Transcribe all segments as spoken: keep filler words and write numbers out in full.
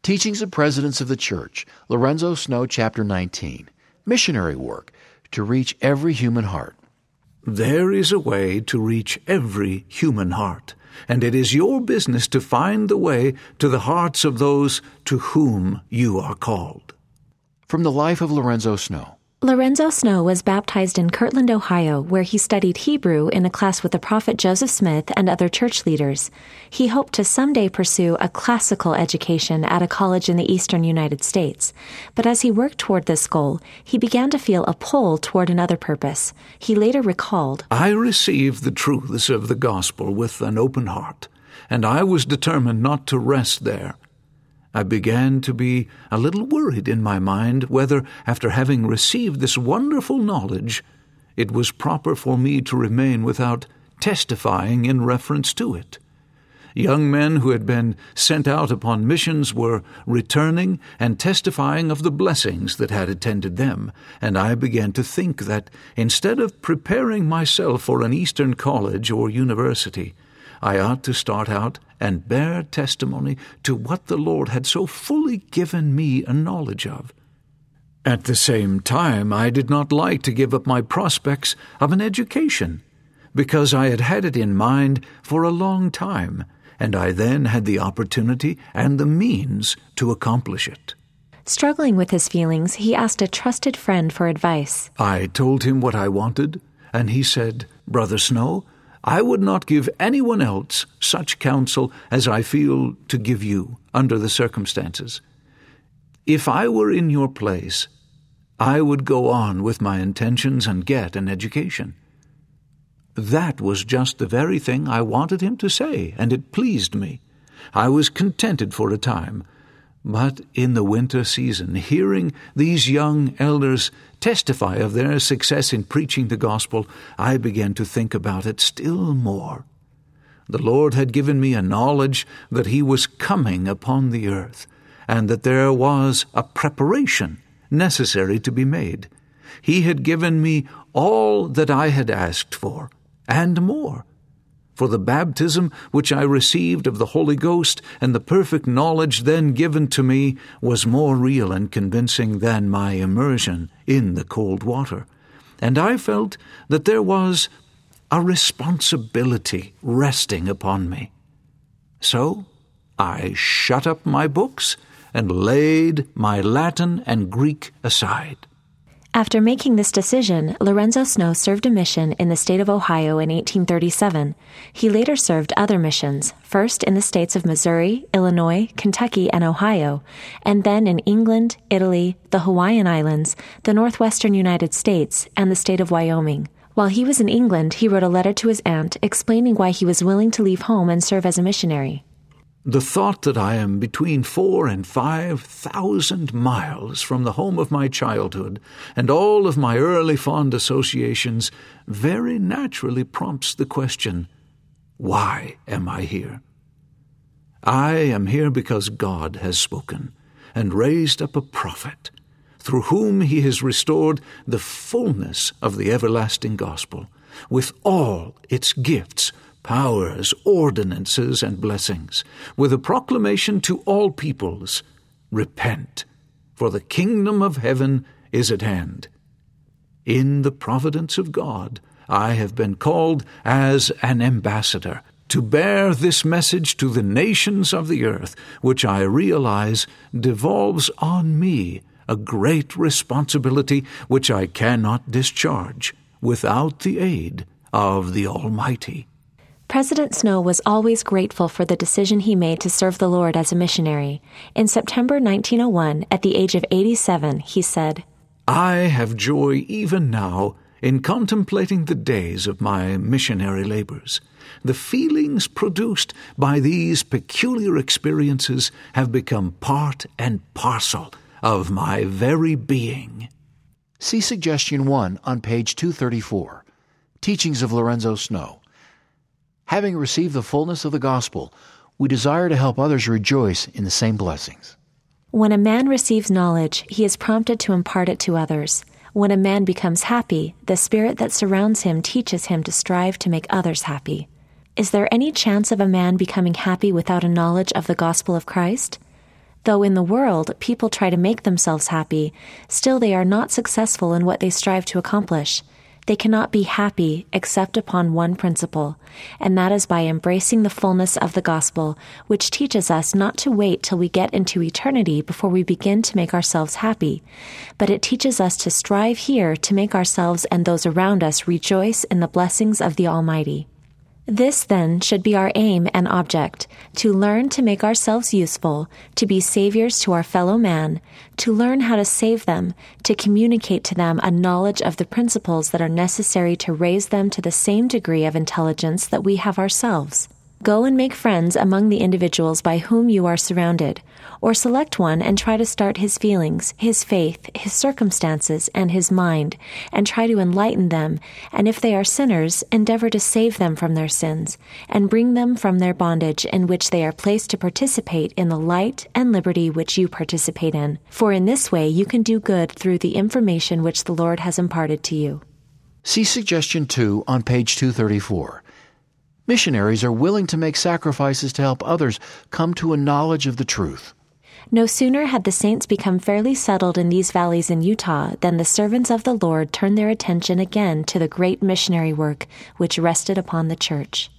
Teachings of Presidents of the Church, Lorenzo Snow, Chapter nineteen. Missionary Work, to reach every human heart. There is a way to reach every human heart, and it is your business to find the way to the hearts of those to whom you are called. From the life of Lorenzo Snow. Lorenzo Snow was baptized in Kirtland, Ohio, where he studied Hebrew in a class with the prophet Joseph Smith and other church leaders. He hoped to someday pursue a classical education at a college in the eastern United States. But as he worked toward this goal, he began to feel a pull toward another purpose. He later recalled, I received the truths of the gospel with an open heart, and I was determined not to rest there. I began to be a little worried in my mind whether, after having received this wonderful knowledge, it was proper for me to remain without testifying in reference to it. Young men who had been sent out upon missions were returning and testifying of the blessings that had attended them, and I began to think that instead of preparing myself for an Eastern college or university, I ought to start out and bear testimony to what the Lord had so fully given me a knowledge of. At the same time, I did not like to give up my prospects of an education, because I had had it in mind for a long time, and I then had the opportunity and the means to accomplish it. Struggling with his feelings, he asked a trusted friend for advice. I told him what I wanted, and he said, Brother Snow, I would not give anyone else such counsel as I feel to give you under the circumstances. If I were in your place, I would go on with my intentions and get an education. That was just the very thing I wanted him to say, and it pleased me. I was contented for a time. But in the winter season, hearing these young elders testify of their success in preaching the gospel, I began to think about it still more. The Lord had given me a knowledge that He was coming upon the earth, and that there was a preparation necessary to be made. He had given me all that I had asked for, and more. For the baptism which I received of the Holy Ghost and the perfect knowledge then given to me was more real and convincing than my immersion in the cold water. And I felt that there was a responsibility resting upon me. So I shut up my books and laid my Latin and Greek aside. After making this decision, Lorenzo Snow served a mission in the state of Ohio in eighteen thirty-seven. He later served other missions, first in the states of Missouri, Illinois, Kentucky, and Ohio, and then in England, Italy, the Hawaiian Islands, the northwestern United States, and the state of Wyoming. While he was in England, he wrote a letter to his aunt explaining why he was willing to leave home and serve as a missionary. The thought that I am between four and five thousand miles from the home of my childhood and all of my early fond associations very naturally prompts the question, why am I here? I am here because God has spoken and raised up a prophet, through whom He has restored the fullness of the everlasting gospel, with all its gifts, powers, ordinances, and blessings, with a proclamation to all peoples, repent, for the kingdom of heaven is at hand. In the providence of God, I have been called as an ambassador to bear this message to the nations of the earth, which I realize devolves on me a great responsibility which I cannot discharge without the aid of the Almighty. President Snow was always grateful for the decision he made to serve the Lord as a missionary. In September nineteen oh one, at the age of eighty-seven, he said, I have joy even now in contemplating the days of my missionary labors. The feelings produced by these peculiar experiences have become part and parcel of my very being. See Suggestion one on page two thirty-four. Teachings of Lorenzo Snow. Having received the fullness of the gospel, we desire to help others rejoice in the same blessings. When a man receives knowledge, he is prompted to impart it to others. When a man becomes happy, the spirit that surrounds him teaches him to strive to make others happy. Is there any chance of a man becoming happy without a knowledge of the gospel of Christ? Though in the world people try to make themselves happy, still they are not successful in what they strive to accomplish. They cannot be happy except upon one principle, and that is by embracing the fullness of the gospel, which teaches us not to wait till we get into eternity before we begin to make ourselves happy, but it teaches us to strive here to make ourselves and those around us rejoice in the blessings of the Almighty. This, then, should be our aim and object, to learn to make ourselves useful, to be saviors to our fellow man, to learn how to save them, to communicate to them a knowledge of the principles that are necessary to raise them to the same degree of intelligence that we have ourselves. Go and make friends among the individuals by whom you are surrounded, or select one and try to start his feelings, his faith, his circumstances, and his mind, and try to enlighten them, and if they are sinners, endeavor to save them from their sins, and bring them from their bondage in which they are placed to participate in the light and liberty which you participate in. For in this way you can do good through the information which the Lord has imparted to you. See Suggestion two on page two thirty-four. Missionaries are willing to make sacrifices to help others come to a knowledge of the truth. No sooner had the saints become fairly settled in these valleys in Utah than the servants of the Lord turned their attention again to the great missionary work which rested upon the church.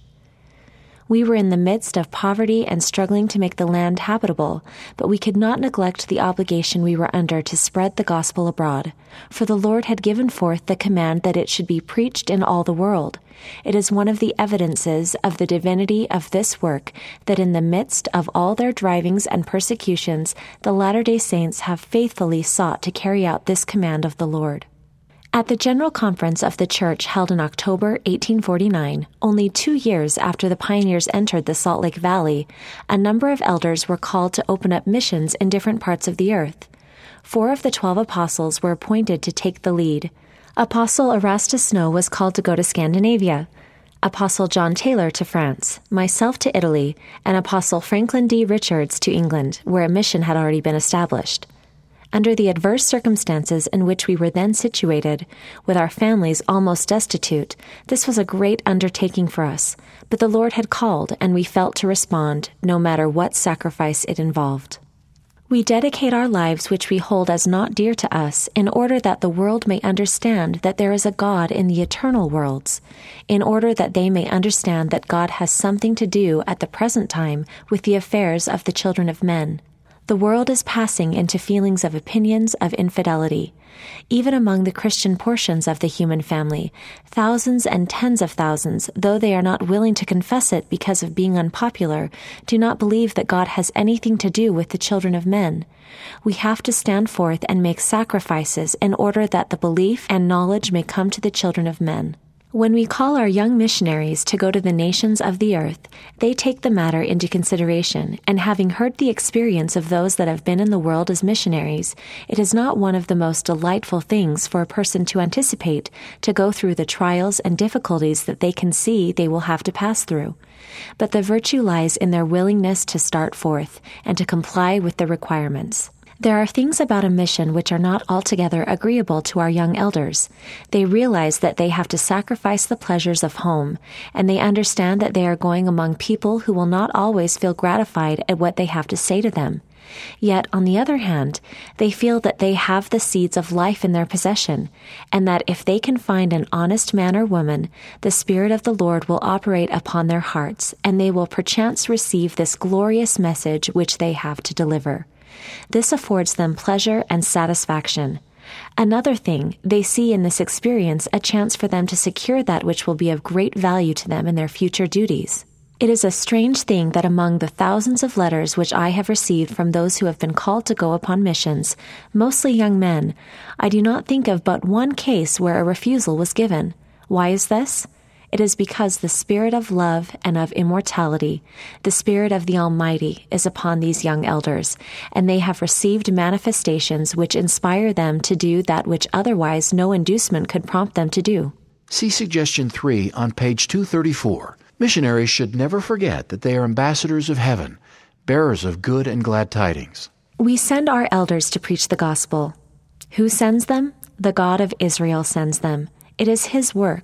We were in the midst of poverty and struggling to make the land habitable, but we could not neglect the obligation we were under to spread the gospel abroad, for the Lord had given forth the command that it should be preached in all the world. It is one of the evidences of the divinity of this work that in the midst of all their drivings and persecutions, the Latter-day Saints have faithfully sought to carry out this command of the Lord. At the General Conference of the Church held in October eighteen forty-nine, only two years after the pioneers entered the Salt Lake Valley, a number of elders were called to open up missions in different parts of the earth. Four of the twelve apostles were appointed to take the lead. Apostle Erastus Snow was called to go to Scandinavia, Apostle John Taylor to France, myself to Italy, and Apostle Franklin D. Richards to England, where a mission had already been established. Under the adverse circumstances in which we were then situated, with our families almost destitute, this was a great undertaking for us, but the Lord had called, and we felt to respond, no matter what sacrifice it involved. We dedicate our lives which we hold as not dear to us, in order that the world may understand that there is a God in the eternal worlds, in order that they may understand that God has something to do at the present time with the affairs of the children of men. The world is passing into feelings of opinions of infidelity. Even among the Christian portions of the human family, thousands and tens of thousands, though they are not willing to confess it because of being unpopular, do not believe that God has anything to do with the children of men. We have to stand forth and make sacrifices in order that the belief and knowledge may come to the children of men. When we call our young missionaries to go to the nations of the earth, they take the matter into consideration, and having heard the experience of those that have been in the world as missionaries, it is not one of the most delightful things for a person to anticipate to go through the trials and difficulties that they can see they will have to pass through. But the virtue lies in their willingness to start forth and to comply with the requirements. There are things about a mission which are not altogether agreeable to our young elders. They realize that they have to sacrifice the pleasures of home, and they understand that they are going among people who will not always feel gratified at what they have to say to them. Yet, on the other hand, they feel that they have the seeds of life in their possession, and that if they can find an honest man or woman, the Spirit of the Lord will operate upon their hearts, and they will perchance receive this glorious message which they have to deliver. This affords them pleasure and satisfaction. Another thing, they see in this experience a chance for them to secure that which will be of great value to them in their future duties. It is a strange thing that among the thousands of letters which I have received from those who have been called to go upon missions, mostly young men, I do not think of but one case where a refusal was given. Why is this? It is because the Spirit of love and of immortality, the Spirit of the Almighty, is upon these young elders, and they have received manifestations which inspire them to do that which otherwise no inducement could prompt them to do. See Suggestion three on page two thirty-four. Missionaries should never forget that they are ambassadors of heaven, bearers of good and glad tidings. We send our elders to preach the gospel. Who sends them? The God of Israel sends them. It is His work.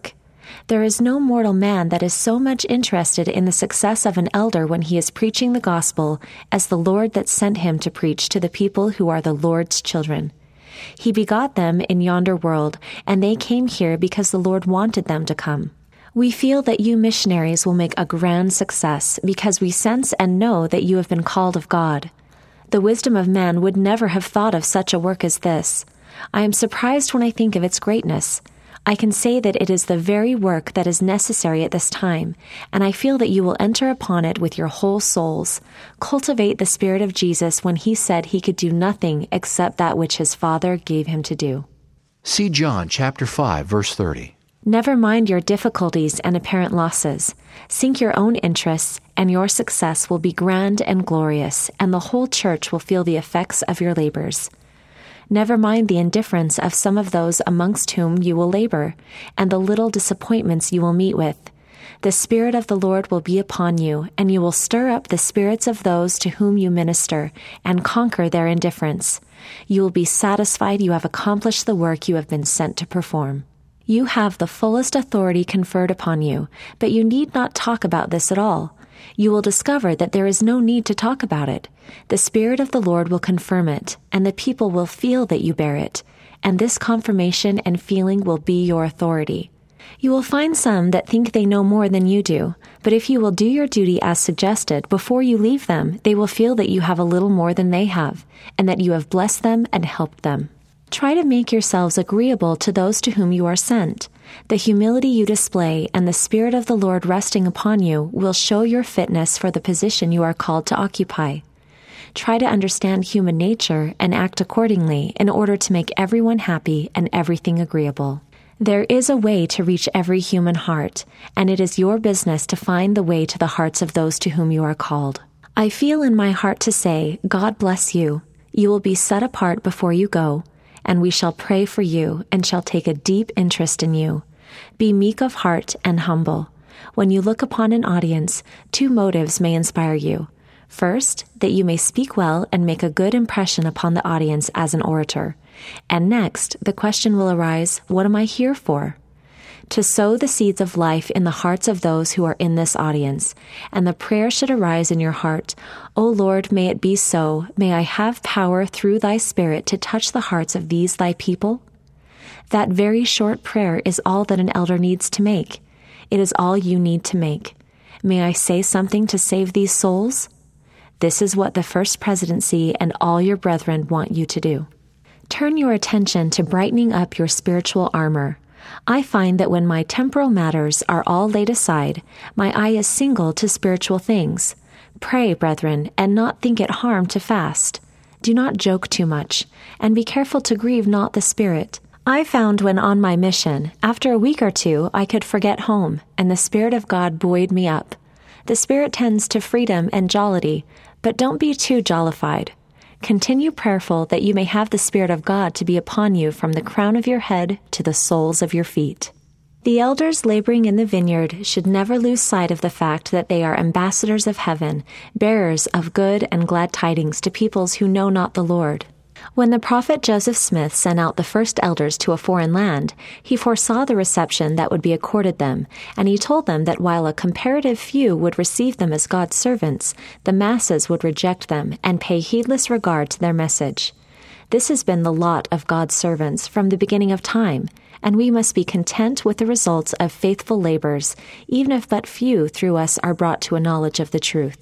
There is no mortal man that is so much interested in the success of an elder when he is preaching the gospel as the Lord that sent him to preach to the people who are the Lord's children. He begot them in yonder world, and they came here because the Lord wanted them to come. We feel that you missionaries will make a grand success because we sense and know that you have been called of God. The wisdom of man would never have thought of such a work as this. I am surprised when I think of its greatness. I can say that it is the very work that is necessary at this time, and I feel that you will enter upon it with your whole souls. Cultivate the spirit of Jesus when he said he could do nothing except that which his Father gave him to do. See John chapter five, verse thirty. Never mind your difficulties and apparent losses. Sink your own interests, and your success will be grand and glorious, and the whole church will feel the effects of your labors. Never mind the indifference of some of those amongst whom you will labor, and the little disappointments you will meet with. The Spirit of the Lord will be upon you, and you will stir up the spirits of those to whom you minister, and conquer their indifference. You will be satisfied you have accomplished the work you have been sent to perform. You have the fullest authority conferred upon you, but you need not talk about this at all. You will discover that there is no need to talk about it. The Spirit of the Lord will confirm it, and the people will feel that you bear it, and this confirmation and feeling will be your authority. You will find some that think they know more than you do, but if you will do your duty as suggested before you leave them, they will feel that you have a little more than they have, and that you have blessed them and helped them. Try to make yourselves agreeable to those to whom you are sent. The humility you display and the Spirit of the Lord resting upon you will show your fitness for the position you are called to occupy. Try to understand human nature and act accordingly in order to make everyone happy and everything agreeable. There is a way to reach every human heart, and it is your business to find the way to the hearts of those to whom you are called. I feel in my heart to say, God bless you. You will be set apart before you go, and we shall pray for you and shall take a deep interest in you. Be meek of heart and humble. When you look upon an audience, two motives may inspire you. First, that you may speak well and make a good impression upon the audience as an orator. And next, the question will arise, what am I here for? To sow the seeds of life in the hearts of those who are in this audience. And the prayer should arise in your heart, O Lord, may it be so. May I have power through thy Spirit to touch the hearts of these thy people? That very short prayer is all that an elder needs to make. It is all you need to make. May I say something to save these souls? This is what the First Presidency and all your brethren want you to do. Turn your attention to brightening up your spiritual armor. I find that when my temporal matters are all laid aside, my eye is single to spiritual things. Pray, brethren, and not think it harm to fast. Do not joke too much, and be careful to grieve not the Spirit. I found when on my mission, after a week or two, I could forget home, and the Spirit of God buoyed me up. The Spirit tends to freedom and jollity, but don't be too jollified. Continue prayerful that you may have the Spirit of God to be upon you from the crown of your head to the soles of your feet. The elders laboring in the vineyard should never lose sight of the fact that they are ambassadors of heaven, bearers of good and glad tidings to peoples who know not the Lord. When the prophet Joseph Smith sent out the first elders to a foreign land, he foresaw the reception that would be accorded them, and he told them that while a comparative few would receive them as God's servants, the masses would reject them and pay heedless regard to their message. This has been the lot of God's servants from the beginning of time, and we must be content with the results of faithful labors, even if but few through us are brought to a knowledge of the truth.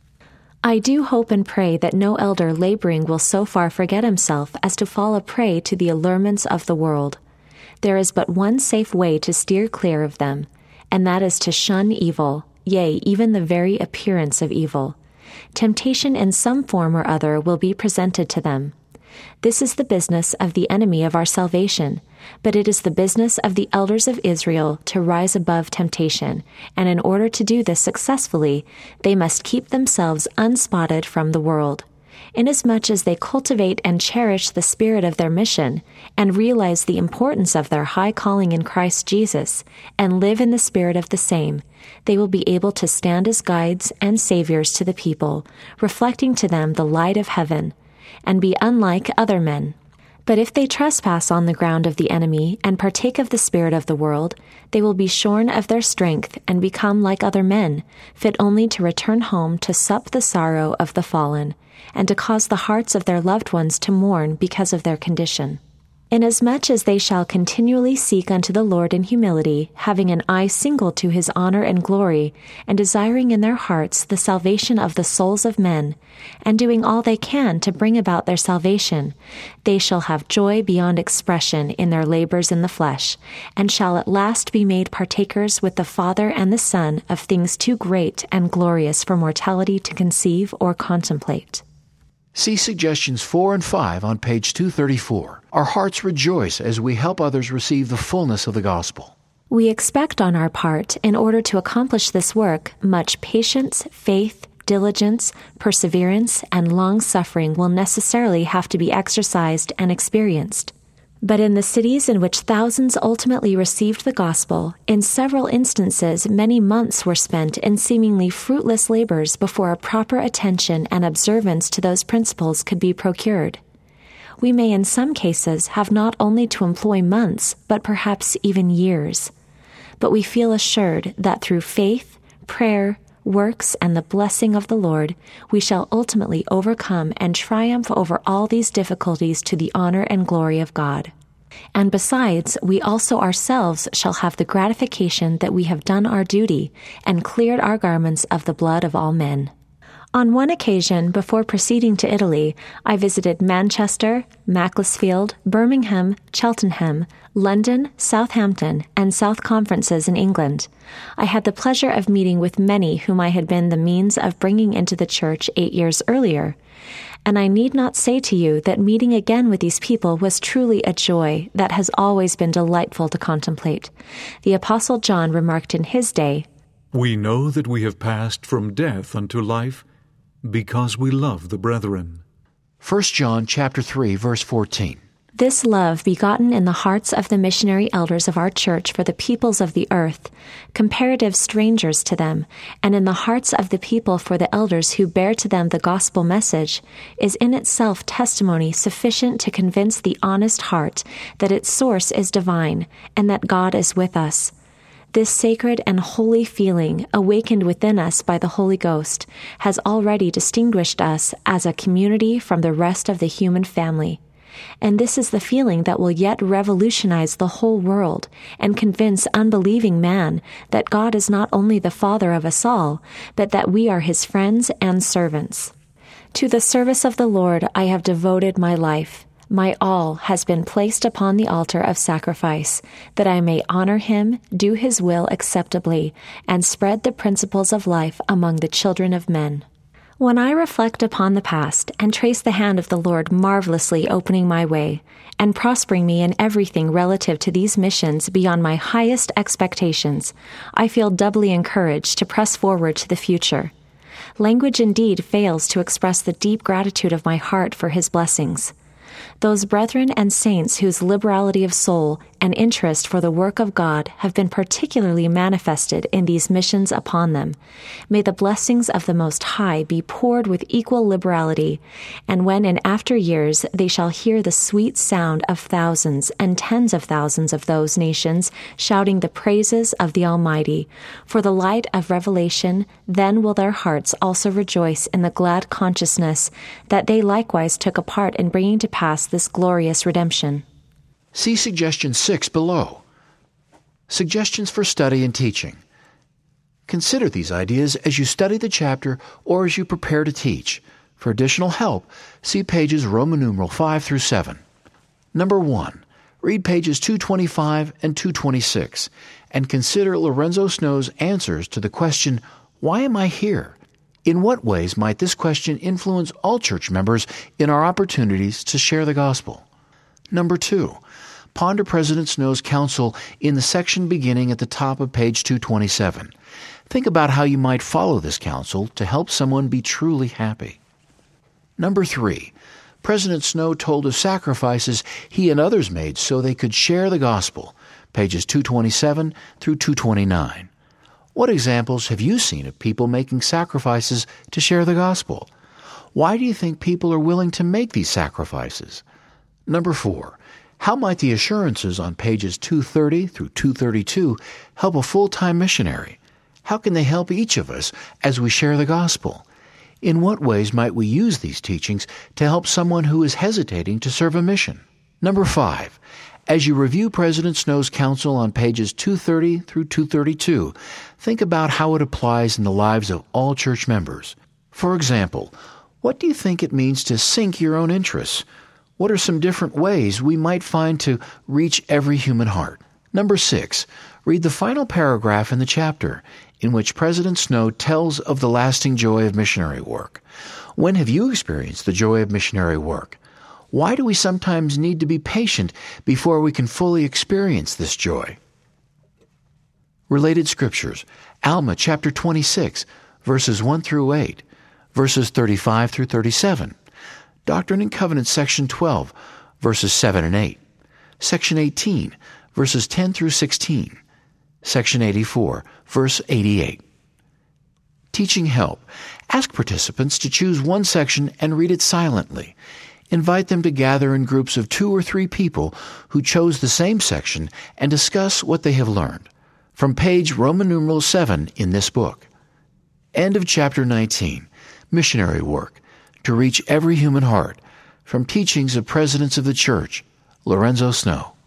I do hope and pray that no elder laboring will so far forget himself as to fall a prey to the allurements of the world. There is but one safe way to steer clear of them, and that is to shun evil, yea, even the very appearance of evil. Temptation in some form or other will be presented to them. This is the business of the enemy of our salvation, but it is the business of the elders of Israel to rise above temptation, and in order to do this successfully, they must keep themselves unspotted from the world. Inasmuch as they cultivate and cherish the spirit of their mission, and realize the importance of their high calling in Christ Jesus, and live in the spirit of the same, they will be able to stand as guides and saviors to the people, reflecting to them the light of heaven, and be unlike other men. But if they trespass on the ground of the enemy and partake of the spirit of the world, they will be shorn of their strength and become like other men, fit only to return home to sup the sorrow of the fallen, and to cause the hearts of their loved ones to mourn because of their condition. Inasmuch as they shall continually seek unto the Lord in humility, having an eye single to his honor and glory, and desiring in their hearts the salvation of the souls of men, and doing all they can to bring about their salvation, they shall have joy beyond expression in their labors in the flesh, and shall at last be made partakers with the Father and the Son of things too great and glorious for mortality to conceive or contemplate. See suggestions four and five on page two thirty-four. Our hearts rejoice as we help others receive the fullness of the gospel. We expect on our part, in order to accomplish this work, much patience, faith, diligence, perseverance, and long-suffering will necessarily have to be exercised and experienced. But in the cities in which thousands ultimately received the gospel, in several instances many months were spent in seemingly fruitless labors before a proper attention and observance to those principles could be procured. We may in some cases have not only to employ months, but perhaps even years. But we feel assured that through faith, prayer, works, and the blessing of the Lord, we shall ultimately overcome and triumph over all these difficulties to the honor and glory of God. And besides, we also ourselves shall have the gratification that we have done our duty and cleared our garments of the blood of all men. On one occasion, before proceeding to Italy, I visited Manchester, Macclesfield, Birmingham, Cheltenham, London, Southampton, and South Conferences in England. I had the pleasure of meeting with many whom I had been the means of bringing into the church eight years earlier. And I need not say to you that meeting again with these people was truly a joy that has always been delightful to contemplate. The Apostle John remarked in his day, "We know that we have passed from death unto life, because we love the brethren." First John chapter three, verse fourteen. This love begotten in the hearts of the missionary elders of our church for the peoples of the earth, comparative strangers to them, and in the hearts of the people for the elders who bear to them the gospel message, is in itself testimony sufficient to convince the honest heart that its source is divine, and that God is with us. This sacred and holy feeling, awakened within us by the Holy Ghost, has already distinguished us as a community from the rest of the human family. And this is the feeling that will yet revolutionize the whole world and convince unbelieving man that God is not only the Father of us all, but that we are his friends and servants. To the service of the Lord I have devoted my life. My all has been placed upon the altar of sacrifice, that I may honor him, do his will acceptably, and spread the principles of life among the children of men. When I reflect upon the past and trace the hand of the Lord marvelously opening my way and prospering me in everything relative to these missions beyond my highest expectations, I feel doubly encouraged to press forward to the future. Language indeed fails to express the deep gratitude of my heart for his blessings. Those brethren and saints whose liberality of soul and interest for the work of God have been particularly manifested in these missions upon them, may the blessings of the Most High be poured with equal liberality, and when in after years they shall hear the sweet sound of thousands and tens of thousands of those nations shouting the praises of the Almighty, for the light of revelation, then will their hearts also rejoice in the glad consciousness that they likewise took a part in bringing to pass this glorious redemption. See suggestion six below. Suggestions for study and teaching. Consider these ideas as you study the chapter or as you prepare to teach. For additional help, see pages Roman numeral five through seven. Number one, read pages two twenty-five and two twenty-six and consider Lorenzo Snow's answers to the question, "Why am I here?" In what ways might this question influence all church members in our opportunities to share the gospel? Number two, ponder President Snow's counsel in the section beginning at the top of page two twenty-seven. Think about how you might follow this counsel to help someone be truly happy. Number three, President Snow told of sacrifices he and others made so they could share the gospel, pages two twenty-seven through two twenty-nine. What examples have you seen of people making sacrifices to share the gospel? Why do you think people are willing to make these sacrifices? Number four, how might the assurances on pages two thirty through two thirty-two help a full-time missionary? How can they help each of us as we share the gospel? In what ways might we use these teachings to help someone who is hesitating to serve a mission? Number five, as you review President Snow's counsel on pages two thirty through two thirty-two, think about how it applies in the lives of all church members. For example, what do you think it means to sink your own interests? What are some different ways we might find to reach every human heart? Number six, read the final paragraph in the chapter, in which President Snow tells of the lasting joy of missionary work. When have you experienced the joy of missionary work? Why do we sometimes need to be patient before we can fully experience this joy? Related scriptures, Alma chapter twenty-six, verses one through eight, verses thirty-five through thirty-seven, Doctrine and Covenants section twelve, verses seven and eight, section eighteen, verses ten through sixteen, section eighty-four, verse eighty-eight. Teaching help. Ask participants to choose one section and read it silently. Invite them to gather in groups of two or three people who chose the same section and discuss what they have learned. From page Roman numeral seven in this book. End of chapter nineteen. Missionary Work. To reach every human heart. From Teachings of Presidents of the Church, Lorenzo Snow.